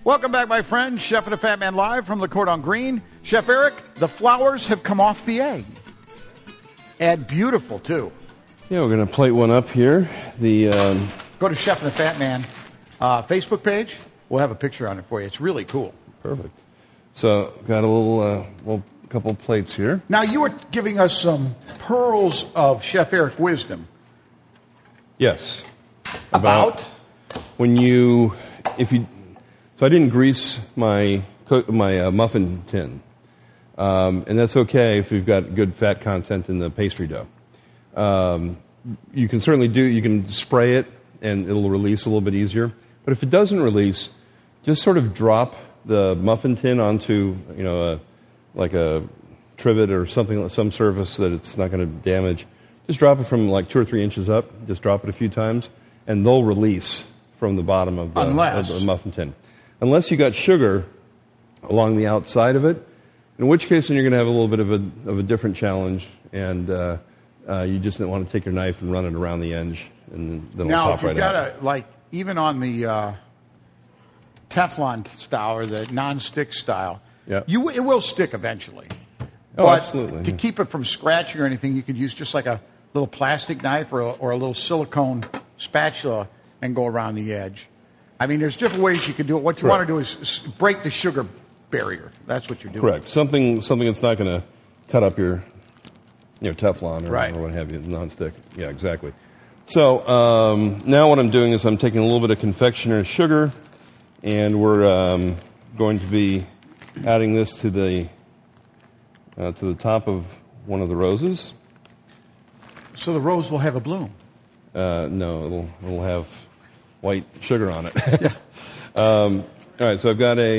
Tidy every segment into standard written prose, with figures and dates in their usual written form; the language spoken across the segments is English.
Welcome back, my friends. Chef and the Fat Man live from Le Cordon Green. Chef Eric, the flowers have come off the egg. And beautiful, too. Yeah, we're going to plate one up here. Go to Chef and the Fat Man Facebook page. We'll have a picture on it for you. It's really cool. Perfect. So, got a little couple plates here. Now, you were giving us some pearls of Chef Eric wisdom. Yes. About? So I didn't grease my muffin tin. And that's okay if you've got good fat content in the pastry dough. You can you can spray it and it'll release a little bit easier. But if it doesn't release, just sort of drop the muffin tin onto, like a trivet or something, some surface that it's not going to damage. Just drop it from like 2 or 3 inches up. Just drop it a few times, and they'll release from the bottom of the muffin tin. Unless you got sugar along the outside of it, in which case then you're going to have a little bit of a different challenge, and you just don't want to take your knife and run it around the edge, and then it'll pop right out. Now, if you've got even on the Teflon style or the non-stick style, it will stick eventually. Oh, but absolutely. To keep it from scratching or anything, you could use just like a little plastic knife or a little silicone spatula and go around the edge. I mean, there's different ways you can do it. What you want to do is break the sugar barrier. That's what you're doing. Correct. Something that's not going to cut up your Teflon or what have you, nonstick. Yeah, exactly. So now what I'm doing is I'm taking a little bit of confectioner's sugar, and we're going to be adding this to the top of one of the roses. So the rose will have a bloom. No, it'll have white sugar on it. Yeah. All right, so I've got a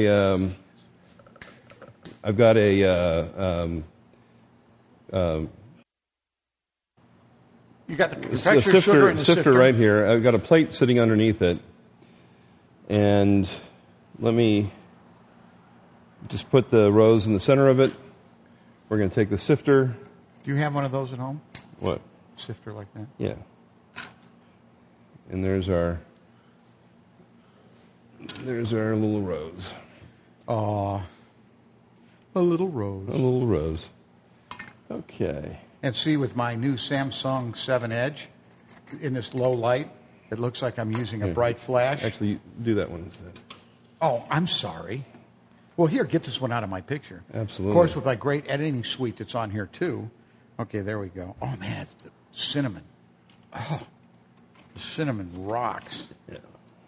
you got the confectioner's sugar in the sifter right here. I've got a plate sitting underneath it, and let me just put the rose in the center of it. We're going to take the sifter. Do you have one of those at home? What? Sifter like that? Yeah. And there's our little rose. Aw. A little rose. A little rose. Okay. And see, with my new Samsung 7 Edge, in this low light, it looks like I'm using a bright flash. Actually, do that one instead. Oh, I'm sorry. Well, here, get this one out of my picture. Absolutely. Of course, with my great editing suite that's on here, too. Okay, there we go. Oh, man, it's the cinnamon. Oh, the cinnamon rocks. Yeah.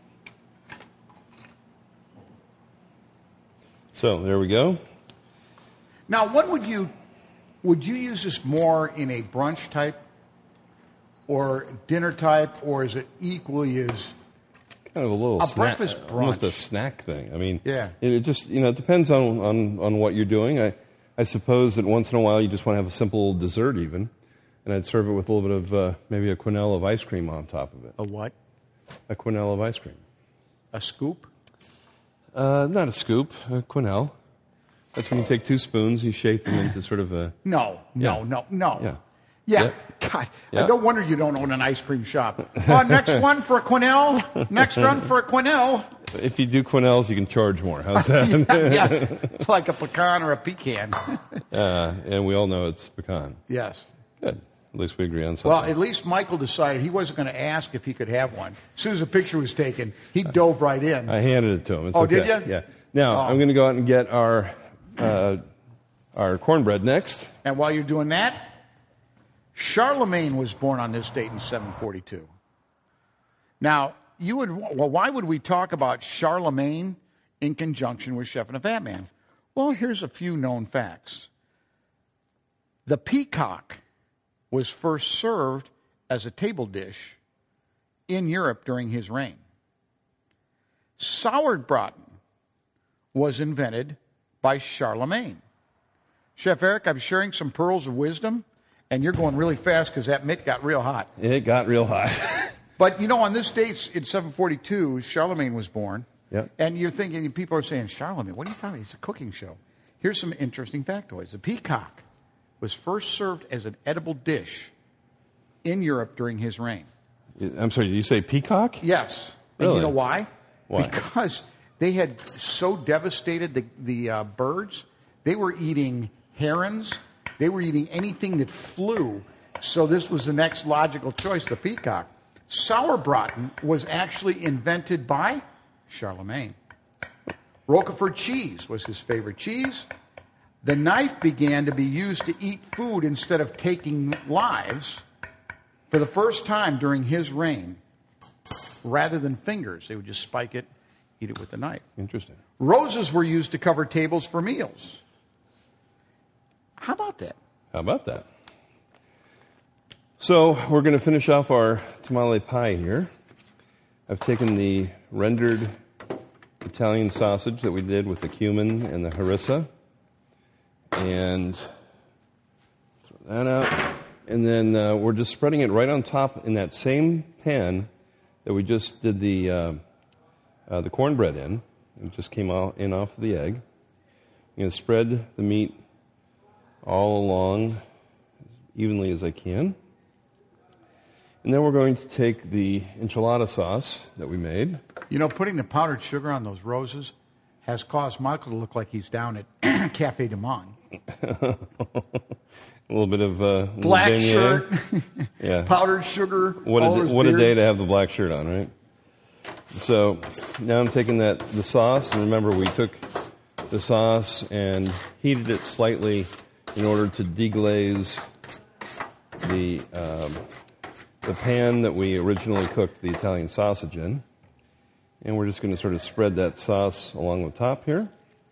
So, there we go. Now, what would you use this more in a brunch type or dinner type, or is it equally as kind of a little snack, breakfast brunch? Almost a snack thing. I mean, yeah. It just, it depends on what you're doing. I suppose that once in a while you just want to have a simple dessert even, and I'd serve it with a little bit of maybe a quenelle of ice cream on top of it. A what? A quenelle of ice cream. A scoop? Not a scoop, a quenelle. That's when you take 2 spoons, you shape them into sort of a... No. Yeah. God, Yeah. no wonder you don't own an ice cream shop. Next one for a quenelle. Next run for a quenelle. If you do quenelles, you can charge more. How's that? Yeah, like a pecan or a pecan. And we all know it's pecan. Yes. Good. At least we agree on something. Well, at least Michael decided he wasn't going to ask if he could have one. As soon as the picture was taken, he dove right in. I handed it to him. It's okay. Did you? Yeah. Now, I'm going to go out and get our cornbread next. And while you're doing that, Charlemagne was born on this date in 742. Now, why would we talk about Charlemagne in conjunction with Chef and the Fat Man? Well, here's a few known facts. The peacock was first served as a table dish in Europe during his reign. Sauerbraten was invented by Charlemagne. Chef Eric, I'm sharing some pearls of wisdom, and you're going really fast because that mitt got real hot. It got real hot. But, on this date in 742, Charlemagne was born. Yep. And you're thinking, people are saying, Charlemagne, what are you talking about? It's a cooking show. Here's some interesting factoids. The peacock was first served as an edible dish in Europe during his reign. I'm sorry, did you say peacock? Yes. Really? And you know why? Why? Because they had so devastated the birds, they were eating herons, they were eating anything that flew. So this was the next logical choice, the peacock. Sauerbraten was actually invented by Charlemagne. Roquefort cheese was his favorite cheese. The knife began to be used to eat food instead of taking lives for the first time during his reign. Rather than fingers, they would just spike it, eat it with the knife. Interesting. Roses were used to cover tables for meals. How about that? How about that? So we're going to finish off our tamale pie here. I've taken the rendered Italian sausage that we did with the cumin and the harissa, and throw that out. And then we're just spreading it right on top in that same pan that we just did the cornbread in. It just came out in off the egg. I'm going to spread the meat all along as evenly as I can. And then we're going to take the enchilada sauce that we made. You know, putting the powdered sugar on those roses has caused Michael to look like he's down at Cafe du Monde. A little bit of black beignet. shirt, Yeah. powdered sugar. What a day to have the black shirt on, right? So now I'm taking the sauce, and remember we took the sauce and heated it slightly in order to deglaze the pan that we originally cooked the Italian sausage in. And we're just going to sort of spread that sauce along the top here.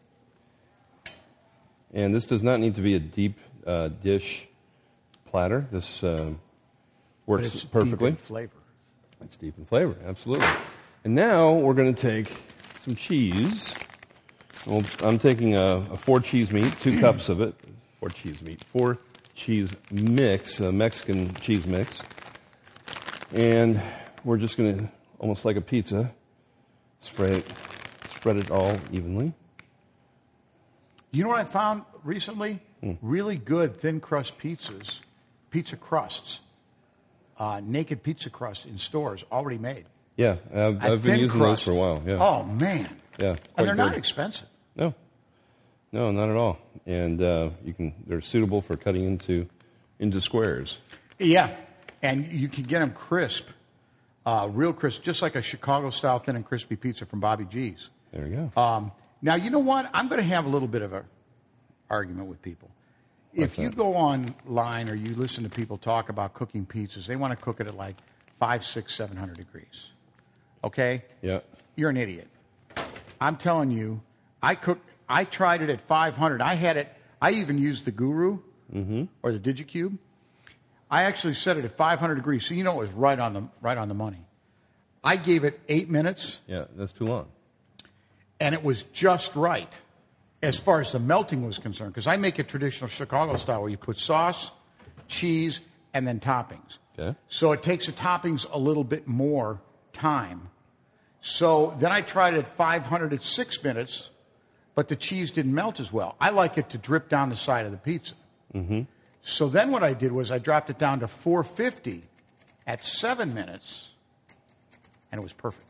And this does not need to be a deep dish platter. This works perfectly. Deep in flavor. It's deep in flavor, absolutely. And now we're going to take some cheese. Well, I'm taking a 4-cheese meat, 2 cups of it. 4 cheese mix, a Mexican cheese mix. And we're just going to, almost like a pizza, spread it all evenly. You know what I found recently? Really good thin crust pizzas, pizza crusts, naked pizza crust in stores already made. Yeah, I've been using those for a while. Yeah. Oh, man. Yeah, And they're good. not expensive. No, not at all. And they're suitable for cutting into squares. Yeah, and you can get them crisp, real crisp, just like a Chicago-style thin and crispy pizza from Bobby G's. There you go. Now, you know what? I'm going to have a little bit of an argument with people. If you go online or you listen to people talk about cooking pizzas, they want to cook it at like 500, 600, 700 degrees. Okay? Yeah. You're an idiot. I'm telling you, I tried it at 500. I even used the Guru or the DigiCube. I actually set it at 500 degrees, so you know it was right on the money. I gave it 8 minutes. Yeah, that's too long. And it was just right as far as the melting was concerned, because I make it traditional Chicago style where you put sauce, cheese, and then toppings. Okay. So it takes the toppings a little bit more time. So then I tried it at 500 at 6 minutes, but the cheese didn't melt as well. I like it to drip down the side of the pizza. Mm-hmm. So then what I did was I dropped it down to 450 at 7 minutes, and it was perfect.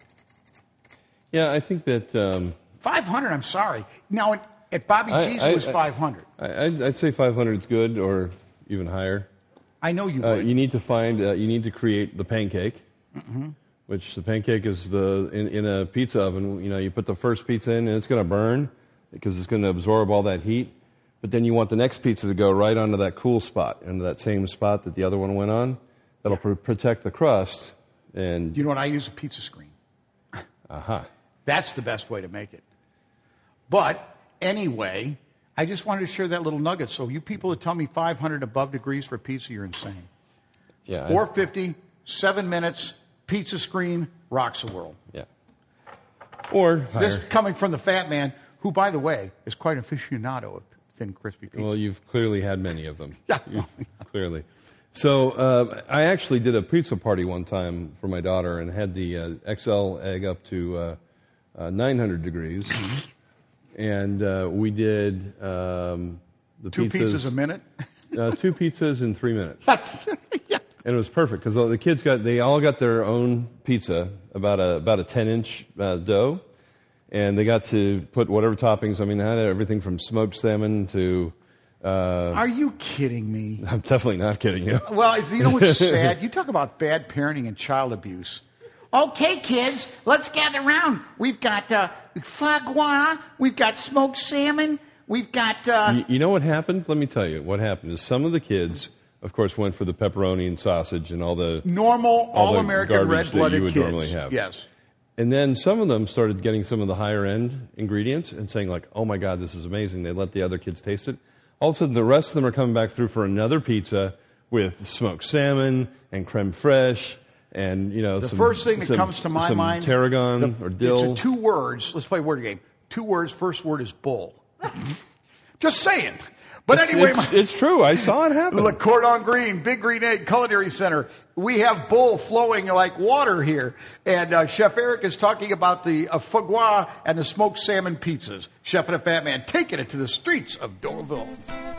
Yeah, I think that 500, I'm sorry. Now, at Bobby G's, it was 500. I'd say 500 is good, or even higher. I know you would. You need to create the pancake, which the pancake is in a pizza oven. You know, you put the first pizza in, and it's going to burn because it's going to absorb all that heat. But then you want the next pizza to go right onto that cool spot, into that same spot that the other one went on. That'll protect the crust. And you know what? I use a pizza screen. Aha. That's the best way to make it. But anyway, I just wanted to share that little nugget. So you people that tell me 500 above degrees for pizza, you're insane. Yeah. 450, 7 minutes, pizza screen, rocks the world. Yeah. Or higher. This coming from the fat man, who, by the way, is quite an aficionado of thin, crispy pizza. Well, you've clearly had many of them. Yeah. Clearly. So I actually did a pizza party one time for my daughter and had the XL egg up to 900 degrees. And we did the Two pizzas a minute? 2 pizzas in 3 minutes. Yeah. And it was perfect because the kids they all got their own pizza, about a 10-inch dough. and they got to put whatever toppings. I mean, they had everything from smoked salmon to... Are you kidding me? I'm definitely not kidding you. Well, you know what's sad? You talk about bad parenting and child abuse. Okay, kids, let's gather around. We've got foie gras. We've got smoked salmon. We've got... You know what happened? Let me tell you. What happened is some of the kids, of course, went for the pepperoni and sausage and all the... Normal, all-American, red-blooded kids. Normally have. Yes. And then some of them started getting some of the higher-end ingredients and saying, like, oh, my God, this is amazing. They let the other kids taste it. All of a sudden, the rest of them are coming back through for another pizza with smoked salmon and creme fraiche and, the first thing that comes to my mind, tarragon or dill. It's 2 words. Let's play a word game. 2 words. First word is bull. Just saying. But anyway, it's true. I saw it happen. Le Cordon Green, Big Green Egg Culinary Center. We have bull flowing like water here. And Chef Eric is talking about the foie gras and the smoked salmon pizzas. Chef and a Fat Man taking it to the streets of Doraville.